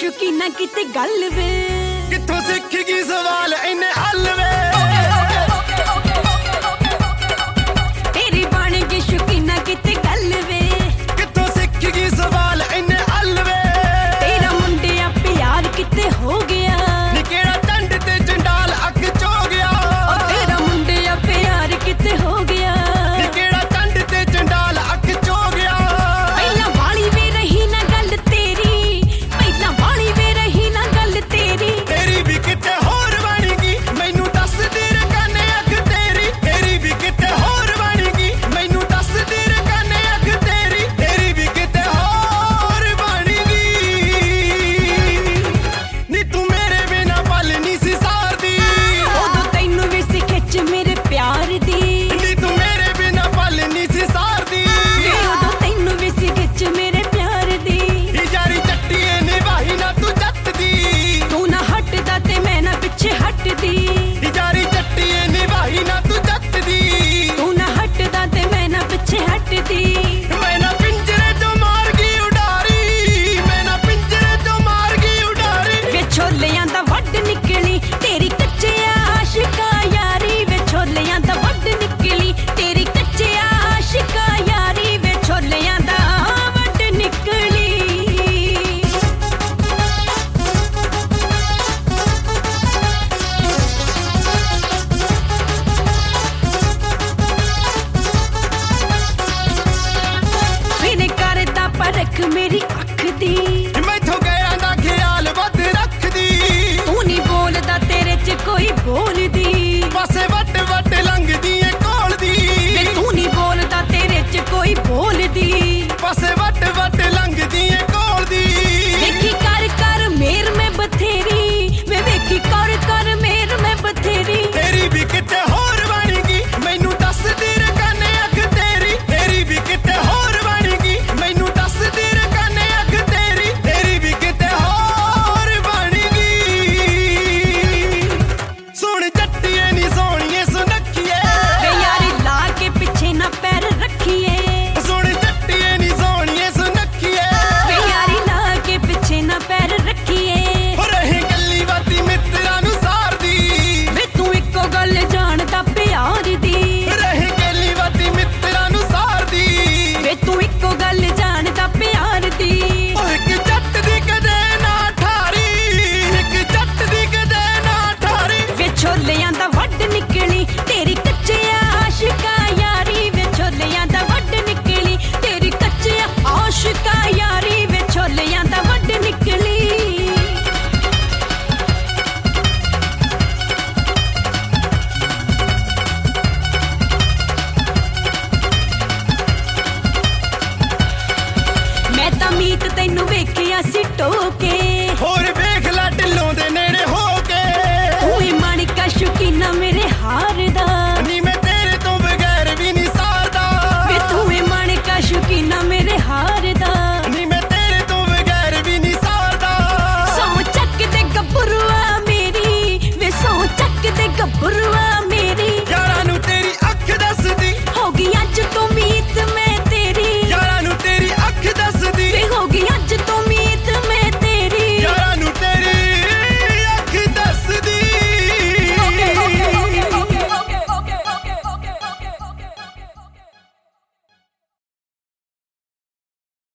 ਸ਼ੁਕੀਨਾ ਕਿਤੇ ਗੱਲ ਵੇ ਕਿੱਥੋਂ ਸਿੱਖ ਗਈ ਸਵਾਲ ਇੰਨੇ ਹੱਲ ਵੇ ਤੇਰੀ ਬਣ ਗਈ ਸ਼ੁਕੀਨਾ ਕਿਤੇ ਗੱਲ ਵੇ ਕਿੱਥੋਂ ਸਿੱਖ ਗਈ ਸਵਾਲ ਇੰਨੇ ਹੱਲ ਵੇ ਤੇਰਾ ਮੁੰਡਿਆ ਪਿਆਰ ਕਿਤੇ ਹੋ ਗਿਆ ਨੀ ਕਿਹੜਾ ਟੰਡ ਤੇ ਜੰਡਾਲ ਅੱਖ ਚੋ ਗਿਆ ਉਹ ਤੇਰਾ ਮੁੰਡਿਆ ਪਿਆਰ ਕਿਤੇ ਹੋ ਗਿਆ ਨੀ ਕਿਹੜਾ ਟੰਡ ਤੇ ਜੰਡਾਲ ਅੱਖ ਚੋ ਗਿਆ ਪਹਿਲਾਂ ਵਾਲੀ ਵੇ ਰਹੀ ਨਾ ਗੱਲ ਤੇਰੀ ਪਹਿਲਾਂ ਵਾਲੀ ਵੇ ਰਹੀ ਨਾ ਗੱਲ ਤੇਰੀ ਤੇਰੀ ਵੀ ਕਿਤੇ ਹੋਰ ਬਣ ਗਈ ਮੈਨੂੰ ਦੱਸਦੀ ਰਕਾਨੇ ਅੱਖ ਤੇਰੀ ਤੇਰੀ ਵੀ ਕਿਤੇ ਹੋਰ ਬਣ ਗਈ ਮੈਨੂੰ ਦੱਸਦੀ ਰਕਾਨੇ ਅੱਖ ਤੇਰੀ ਤੇਰੀ ਵੀ ਕਿਤੇ ਹੋਰ ਬਣ ਗਈ ਨੀ ਤੂੰ ਮੇਰੇ ਬਿਨਾ ਪਲ ਨਹੀਂ ਸੀ ਸਾਰਦੀ ਉਦੋਂ ਤੈਨੂੰ ਵੀ ਸੀ ਖਿੱਚ ਮੇਰੇ ਪਿਆਰ ਦੀ ਨੀ ਤੂੰ ਮੇਰੇ ਬਿਨਾ ਪਲ ਨਹੀਂ ਸੀ ਸਾਰਦੀ ਉਦੋਂ ਤੈਨੂੰ ਵੀ ਸੀ ਖਿੱਚ ਮੇਰੇ ਪਿਆਰ ਦੀ ਯਾਰੀ ਚੱਟੀਏ ਨਿਭਾਈ ਨਾ ਤੂੰ ਜੱਟ ਦੀ ਤੂੰ ਨਾ ਹਟਦਾ ਤੇ ਮੈਂ ਨਾ ਪਿੱਛੇ ਹਟਦੀ ਯਾਰੀ ਚੱਟੀਏ ਨਿਭਾਈ ਨਾ ਤੂੰ ਜੱਟ ਦੀ ਤੂੰ ਨਾ ਹਟਦਾ ਤੇ ਮੈਂ ਨਾ ਪਿੱਛੇ ਹਟਦੀ ਮੈਂ ਨਾ ਪਿੰਜਰੇ ਚੋਂ ਮਾਰ ਗਈ ਉਡਾਰੀ ਮੈਂ ਨਾ ਪਿੰਜਰੇ ਚੋਂ ਮਾਰ ਗਈ ਉਡਾਰੀ ਵੇ ਛੋਲਿਆਂ ਦਾ ਵੱਢ ਨਿਕਲੀ ਤੇਰੀ ਕੱਚੇ ਆਸ਼ਿਕਾ ਯਾਰੀ ਵੇ ਛੋਲਿਆਂ ਦਾ ਵੱਢ ਨਿਕਲੀ ਤੇਰੀ ਕੱਚੇ ਆਸ਼ਿਕਾ ਯਾਰੀ ਵੇ ਛੋਲਿਆਂ ਦਾ ਵੱਢ ਨਿਕਲੀ ਮੈਨੇ ਕਰਦਾ ਪਰਖ ਮੇਰੀ ਅੱਖ ਦੀ ਮੈਥੋਂ ਗਿਆ ਦਾ ਖਿਆਲ ਵੱਧ ਰੱਖਦੀ ਤੂੰ ਨਹੀਂ ਬੋਲਦਾ ਤੇਰੇ 'ਚ ਕੋਈ ਬੋਲਦੀ ਪਾਸੇ ਵੱਟ ਵੱਟ ਲੰਘਦੀ ਏ ਕੋਲ ਦੀ ਵੇ ਤੂੰ ਨਹੀਂ ਬੋਲਦਾ ਤੇਰੇ 'ਚ ਕੋਈ ਬੋਲਦੀ ਪਾਸੇ ਵੱਟ ਵੱਟ ਲੰਘਦੀ ਏ ਕੋਲ ਦੀ ਵੇਖੀ ਕਰ ਕਰ ਮੇਰ ਮੈਂ ਬਥੇਰੀ ਵੇ ਵੇਖੀ ਕਰ ਮੇਰ ਮੈਂ ਬਥੇਰੀ ਤੇਰੀ ਵੀ ਕਿਤੇ ਹੋਰ ਬਣ ਗਈ ਮੈਨੂੰ ਦੱਸਦੀ ਰਕਾਨੇ ਅੱਖ ਤੇਰੀ ਤੇਰੀ ਵੀ ਕਿਤੇ ਹੋਰ ਬਣ ਗਈ ਮੈਨੂੰ ਦੱਸਦੀ ਰਕਾਨੇ ਅੱਖ ਤੇਰੀ ਤੇਰੀ ਵੀ ਕਿਤੇ ਹੋਰ ਬਣ ਗਈ ਸੁਣ ਜੱਟੀਏ ਨੀ ਸੋਹਣੀਏ ਸੁਨੱਖੀਏ ਵੇ ਯਾਰੀ ਲਾ ਕੇ ਪਿੱਛੇ ਨਾ ਪੈਰ ਰੱਖੀਏ ਸੁਣ ਜੱਟੀਏ ਨੀ ਸੋਹਣੀਏ ਸੁਨੱਖੀਏ ਵੇ ਯਾਰੀ ਲਾ ਕੇ ਪਿੱਛੇ ਨਾ ਪੈਰ ਰੱਖੀਏ ਹੋ ਰਹੇ ਗੱਲੀ ਬਾਤੀ ਮਿੱਤਰਾਂ ਨੂੰ ਸਾਰਦੀ ਵੇ ਤੂੰ ਇੱਕੋ ਗੱਲ ਜਾਣਦਾ ਪਿਆਰ ਦੀ ਰਹੇ ਗੱਲੀ ਬਾਤੀ ਮਿੱਤਰਾਂ ਨੂੰ ਸਾਰਦੀ ਵੇ ਤੂੰ ਇੱਕੋ ਗੱਲ ਜਾਣਦਾ ਪਿਆਰ ਦੀ ਉਹ ਇੱਕ ਜੱਟ ਦੀ ਕਦੇ ਨਾ ਠਾਰੀ ਇੱਕ ਜੱਟ ਦੀ ਕਦੇ ਨਾ ਠਾਰੀ ਵੇ ਛੋਲਿਆਂ ਦਾ ਵੱਢ ਨਿਕਲੀ ਤੇਰੀ ਕੱਚੇ ਆਸ਼ਿਕਾ ਯਾਰੀ ਵੇ ਛੋਲਿਆਂ ਦਾ ਵੱਢ ਨਿਕਲੀ ਤੇਰੀ ਕੱਚੇ ਆਸ਼ਿਕਾ ਯਾਰੀ ਵੇ ਛੋਲਿਆਂ ਦਾ ਵੱਢ ਨਿਕਲੀ ਮੈਂ ਤਾਂ ਮੀਤ ਤੈਨੂੰ ਵੇਖਿਆ ਸੀ ਟੋਕੇ ਹੋਰ ਵੇਖ ਲੈ ਢਿੱਲੋਂ ਦੇ ਨੇੜੇ ਹੋ ਕੇ ਤੂੰ ਹੀ ਮਾਣਿਕਾ ਸ਼ੁਕੀਨਾ ਮੇਰੇ ਹਾਰ ਦਾ ਨੀ ਮੈਂ ਤੇਰੇ ਤੋਂ ਬਗੈਰ ਵੀ ਨਹੀਂ ਸਾਰਦਾ ਵੇ ਤੂੰ ਹੀ ਮਾਣਿਕਾ ਸ਼ੁਕੀਨਾ ਮੇਰੇ ਹਾਰ ਦਾ ਨੀ ਮੈਂ ਤੇਰੇ ਤੋਂ ਬਗੈਰ ਵੀ ਨਹੀਂ ਸਾਰਦਾ ਸੌ ਚੱਕ ਦੇ ਗੱਭਰੂਆ ਮੇਰੀ ਵੇ ਸੌ ਚੱਕ ਦੇ ਗੱਭਰੂਆ